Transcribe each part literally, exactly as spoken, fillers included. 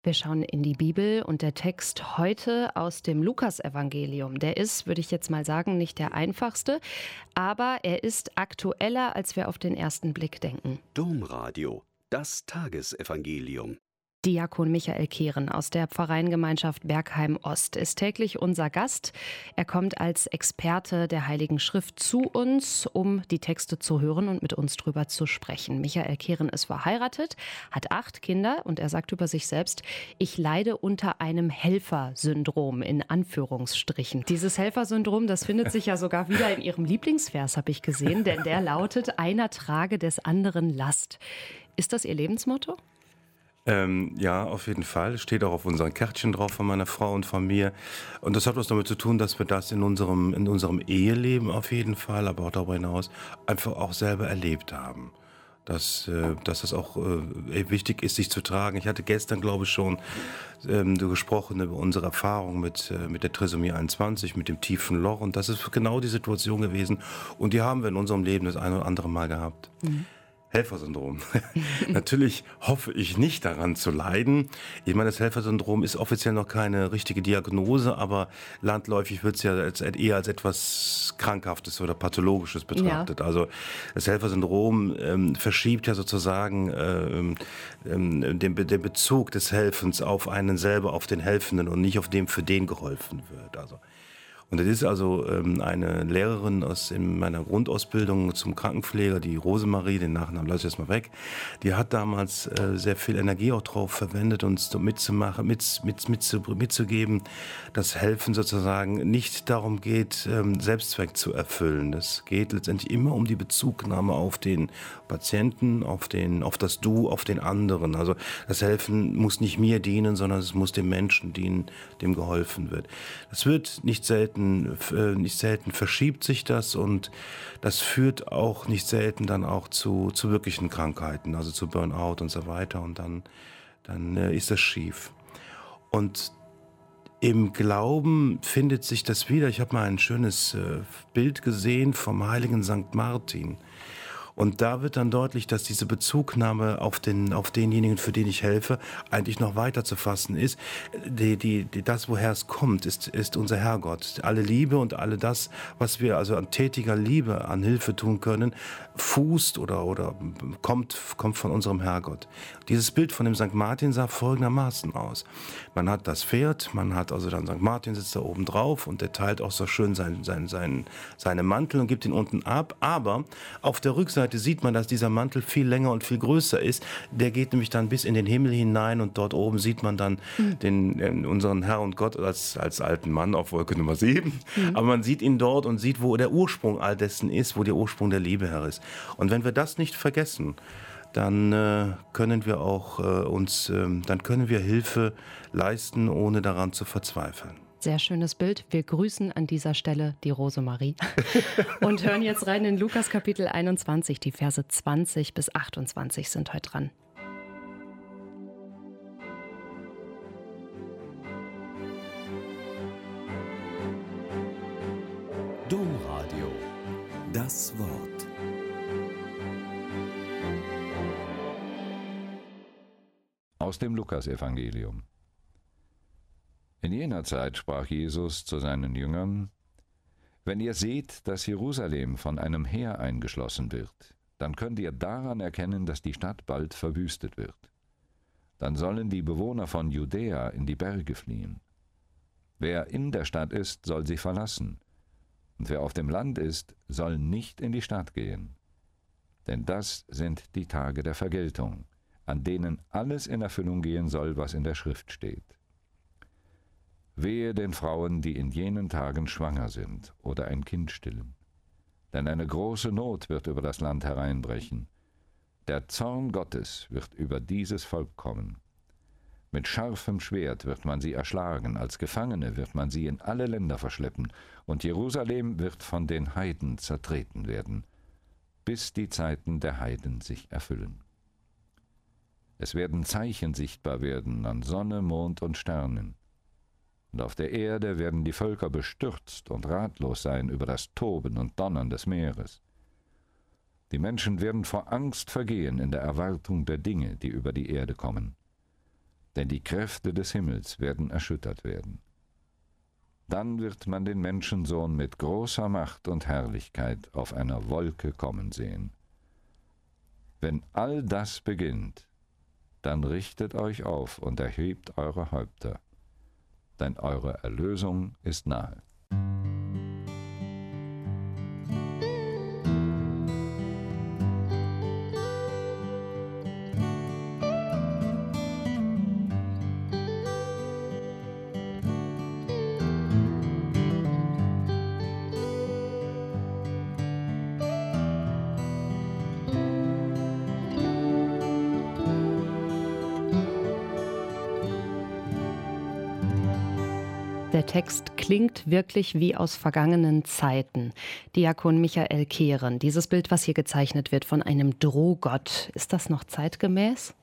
Wir schauen in die Bibel und der Text heute aus dem Lukasevangelium. Der ist, würde ich jetzt mal sagen, nicht der einfachste, aber er ist aktueller, als wir auf den ersten Blick denken. Domradio, das Tagesevangelium. Diakon Michael Kehren aus der Pfarreiengemeinschaft Bergheim Ost ist täglich unser Gast. Er kommt als Experte der Heiligen Schrift zu uns, um die Texte zu hören und mit uns drüber zu sprechen. Michael Kehren ist verheiratet, hat acht Kinder und er sagt über sich selbst, ich leide unter einem Helfersyndrom in Anführungsstrichen. Dieses Helfersyndrom, das findet sich ja sogar wieder in Ihrem Lieblingsvers, habe ich gesehen, denn der lautet, einer trage des anderen Last. Ist das Ihr Lebensmotto? Ähm, ja, auf jeden Fall. Steht auch auf unseren Kärtchen drauf von meiner Frau und von mir. Und das hat was damit zu tun, dass wir das in unserem, in unserem Eheleben auf jeden Fall, aber auch darüber hinaus einfach auch selber erlebt haben. Dass, äh, dass es auch äh, wichtig ist, sich zu tragen. Ich hatte gestern, glaube ich, schon ähm, gesprochen über unsere Erfahrung mit, äh, mit der Trisomie einundzwanzig, mit dem tiefen Loch. Und das ist genau die Situation gewesen. Und die haben wir in unserem Leben das ein oder andere Mal gehabt. Mhm. Helfersyndrom. Natürlich hoffe ich nicht daran zu leiden. Ich meine, das Helfersyndrom ist offiziell noch keine richtige Diagnose, aber landläufig wird es ja als, eher als etwas Krankhaftes oder Pathologisches betrachtet. Ja. Also das Helfersyndrom ähm, verschiebt ja sozusagen ähm, ähm, den, den Bezug des Helfens auf einen selber, auf den Helfenden und nicht auf dem, für den geholfen wird. Also Und das ist also ähm, eine Lehrerin aus in meiner Grundausbildung zum Krankenpfleger, die Rosemarie, den Nachnamen lasse ich jetzt mal weg, die hat damals äh, sehr viel Energie auch drauf verwendet, uns so mitzumachen, mit, mit, mit, mitzugeben, dass Helfen sozusagen nicht darum geht, ähm, Selbstzweck zu erfüllen. Es geht letztendlich immer um die Bezugnahme auf den Patienten, auf, den, auf das Du, auf den anderen. Also das Helfen muss nicht mir dienen, sondern es muss dem Menschen dienen, dem geholfen wird. Das wird nicht selten Nicht selten verschiebt sich das und das führt auch nicht selten dann auch zu, zu wirklichen Krankheiten, also zu Burnout und so weiter und dann, dann äh, ist das schief. Und im Glauben findet sich das wieder. Ich habe mal ein schönes äh, Bild gesehen vom heiligen Sankt Martin. Und da wird dann deutlich, dass diese Bezugnahme auf, den, auf denjenigen, für den ich helfe, eigentlich noch weiter zu fassen ist. Die, die, die, das, woher es kommt, ist, ist unser Herrgott. Alle Liebe und alle das, was wir also an tätiger Liebe, an Hilfe tun können, fußt oder, oder kommt, kommt von unserem Herrgott. Dieses Bild von dem Sankt Martin sah folgendermaßen aus. Man hat das Pferd, man hat also dann Sankt Martin sitzt da oben drauf und der teilt auch so schön sein, sein, sein, seine Mantel und gibt ihn unten ab. Aber auf der Rückseite sieht man, dass dieser Mantel viel länger und viel größer ist. Der geht nämlich dann bis in den Himmel hinein und dort oben sieht man dann mhm. den, äh, unseren Herr und Gott als, als alten Mann auf Wolke Nummer sieben. Mhm. Aber man sieht ihn dort und sieht, wo der Ursprung all dessen ist, wo der Ursprung der Liebe her ist. Und wenn wir das nicht vergessen, dann äh, können wir auch äh, uns, äh, dann können wir Hilfe leisten, ohne daran zu verzweifeln. Sehr schönes Bild. Wir grüßen an dieser Stelle die Rosemarie und hören jetzt rein in Lukas Kapitel einundzwanzig. Die Verse zwanzig bis achtundzwanzig sind heute dran. Domradio, das Wort. Aus dem Lukasevangelium. In jener Zeit sprach Jesus zu seinen Jüngern: Wenn ihr seht, dass Jerusalem von einem Heer eingeschlossen wird, dann könnt ihr daran erkennen, dass die Stadt bald verwüstet wird. Dann sollen die Bewohner von Judäa in die Berge fliehen. Wer in der Stadt ist, soll sie verlassen, und wer auf dem Land ist, soll nicht in die Stadt gehen. Denn das sind die Tage der Vergeltung, an denen alles in Erfüllung gehen soll, was in der Schrift steht. Wehe den Frauen, die in jenen Tagen schwanger sind oder ein Kind stillen. Denn eine große Not wird über das Land hereinbrechen. Der Zorn Gottes wird über dieses Volk kommen. Mit scharfem Schwert wird man sie erschlagen, als Gefangene wird man sie in alle Länder verschleppen, und Jerusalem wird von den Heiden zertreten werden, bis die Zeiten der Heiden sich erfüllen. Es werden Zeichen sichtbar werden an Sonne, Mond und Sternen. Und auf der Erde werden die Völker bestürzt und ratlos sein über das Toben und Donnern des Meeres. Die Menschen werden vor Angst vergehen in der Erwartung der Dinge, die über die Erde kommen. denn die Kräfte des Himmels werden erschüttert werden. Dann wird man den Menschensohn mit großer Macht und Herrlichkeit auf einer Wolke kommen sehen. Wenn all das beginnt, dann richtet euch auf und erhebt eure Häupter, denn eure Erlösung ist nahe. Der Text klingt wirklich wie aus vergangenen Zeiten. Diakon Michael Kehren, dieses Bild, was hier gezeichnet wird von einem Drohgott, ist das noch zeitgemäß?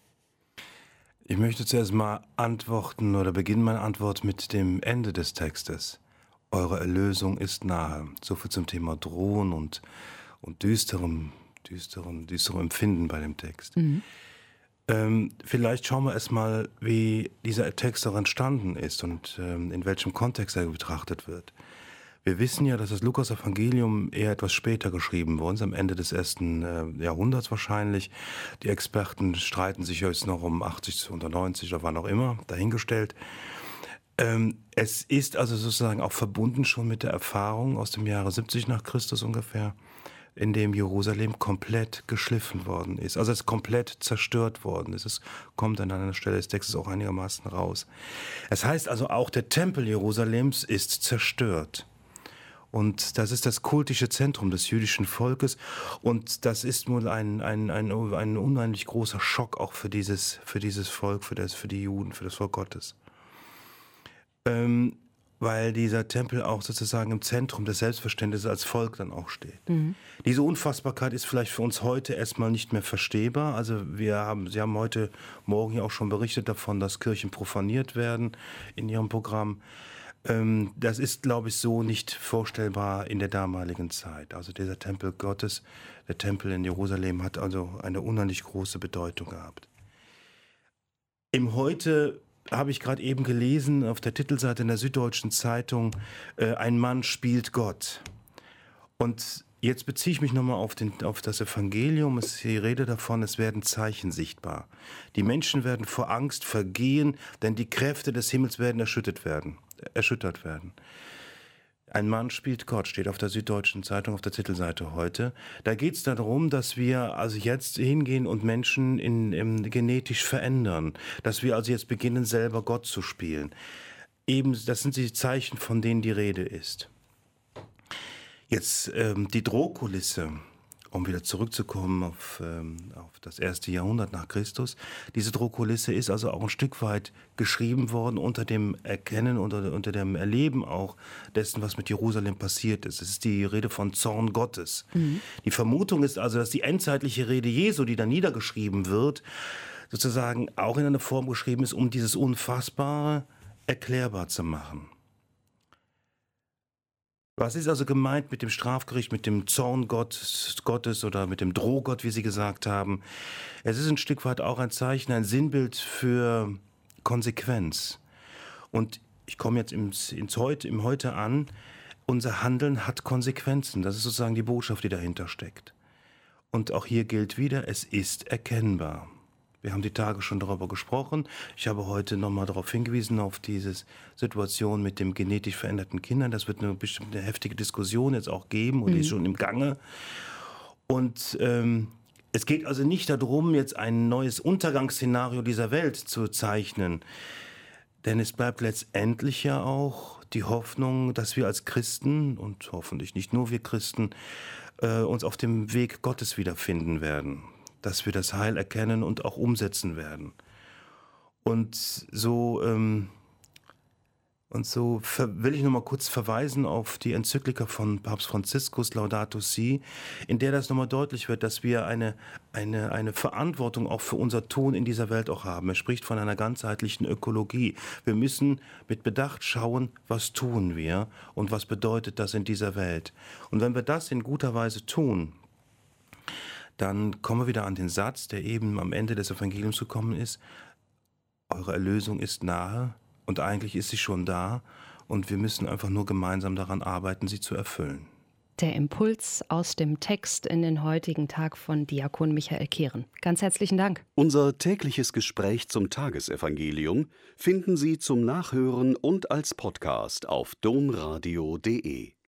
Ich möchte zuerst mal antworten oder beginnen meine Antwort mit dem Ende des Textes. Eure Erlösung ist nahe. So viel zum Thema Drohen und, und düsterem, düsterem, düsterem Empfinden bei dem Text. Mhm. Ähm, vielleicht schauen wir erst mal, wie dieser Text auch entstanden ist und ähm, in welchem Kontext er betrachtet wird. Wir wissen ja, dass das Lukas-Evangelium eher etwas später geschrieben worden ist, am Ende des ersten äh, Jahrhunderts wahrscheinlich. Die Experten streiten sich jetzt noch um achtzig oder neunzig oder wann auch immer, dahingestellt. Ähm, es ist also sozusagen auch verbunden schon mit der Erfahrung aus dem Jahre siebzig nach Christus ungefähr, in dem Jerusalem komplett geschliffen worden ist. Also es ist komplett zerstört worden ist. Es kommt an einer Stelle des Textes auch einigermaßen raus. Es heißt also auch, der Tempel Jerusalems ist zerstört. Und das ist das kultische Zentrum des jüdischen Volkes. Und das ist wohl ein, ein, ein, ein unheimlich großer Schock auch für dieses, für dieses Volk, für, das, für die Juden, für das Volk Gottes. Ähm, weil dieser Tempel auch sozusagen im Zentrum des Selbstverständnisses als Volk dann auch steht. Mhm. Diese Unfassbarkeit ist vielleicht für uns heute erstmal nicht mehr verstehbar. Also wir haben, Sie haben heute Morgen ja auch schon berichtet davon, dass Kirchen profaniert werden in Ihrem Programm. Ähm, das ist, glaube ich, so nicht vorstellbar in der damaligen Zeit. Also dieser Tempel Gottes, der Tempel in Jerusalem, hat also eine unheimlich große Bedeutung gehabt. Im Heute habe ich gerade eben gelesen, auf der Titelseite in der Süddeutschen Zeitung, äh, ein Mann spielt Gott. Und jetzt beziehe ich mich nochmal auf, den, auf das Evangelium. Es ist die Rede davon, es werden Zeichen sichtbar. Die Menschen werden vor Angst vergehen, denn die Kräfte des Himmels werden erschüttert werden. Erschüttert werden. Ein Mann spielt Gott, steht auf der Süddeutschen Zeitung, auf der Titelseite heute. Da geht es darum, dass wir also jetzt hingehen und Menschen in, in, genetisch verändern. Dass wir also jetzt beginnen, selber Gott zu spielen. Eben, das sind die Zeichen, von denen die Rede ist. Jetzt ähm, die Drohkulisse, um wieder zurückzukommen auf, ähm, auf das erste Jahrhundert nach Christus. Diese Drohkulisse ist also auch ein Stück weit geschrieben worden unter dem Erkennen, unter, unter dem Erleben auch dessen, was mit Jerusalem passiert ist. Es ist die Rede von Zorn Gottes. Mhm. Die Vermutung ist also, dass die endzeitliche Rede Jesu, die da niedergeschrieben wird, sozusagen auch in einer Form geschrieben ist, um dieses Unfassbare erklärbar zu machen. Was ist also gemeint mit dem Strafgericht, mit dem Zorn Gottes oder mit dem Drohgott, wie Sie gesagt haben? Es ist ein Stück weit auch ein Zeichen, ein Sinnbild für Konsequenz. Und ich komme jetzt ins, ins Heute, im Heute an. Unser Handeln hat Konsequenzen. Das ist sozusagen die Botschaft, die dahinter steckt. Und auch hier gilt wieder, es ist erkennbar. Wir haben die Tage schon darüber gesprochen. Ich habe heute nochmal darauf hingewiesen, auf diese Situation mit dem genetisch veränderten Kindern. Das wird eine bestimmte heftige Diskussion jetzt auch geben und mhm. ist schon im Gange. Und ähm, es geht also nicht darum, jetzt ein neues Untergangsszenario dieser Welt zu zeichnen. Denn es bleibt letztendlich ja auch die Hoffnung, dass wir als Christen und hoffentlich nicht nur wir Christen äh, uns auf dem Weg Gottes wiederfinden werden. Dass wir das Heil erkennen und auch umsetzen werden. Und so, ähm, und so will ich noch mal kurz verweisen auf die Enzyklika von Papst Franziskus, Laudato Si, in der das noch mal deutlich wird, dass wir eine, eine, eine Verantwortung auch für unser Tun in dieser Welt auch haben. Er spricht von einer ganzheitlichen Ökologie. Wir müssen mit Bedacht schauen, was tun wir und was bedeutet das in dieser Welt. Und wenn wir das in guter Weise tun, dann kommen wir wieder an den Satz, der eben am Ende des Evangeliums gekommen ist. eure Erlösung ist nahe und eigentlich ist sie schon da und wir müssen einfach nur gemeinsam daran arbeiten, sie zu erfüllen. Der Impuls aus dem Text in den heutigen Tag von Diakon Michael Kehren. Ganz herzlichen Dank. Unser tägliches Gespräch zum Tagesevangelium finden Sie zum Nachhören und als Podcast auf domradio punkt de.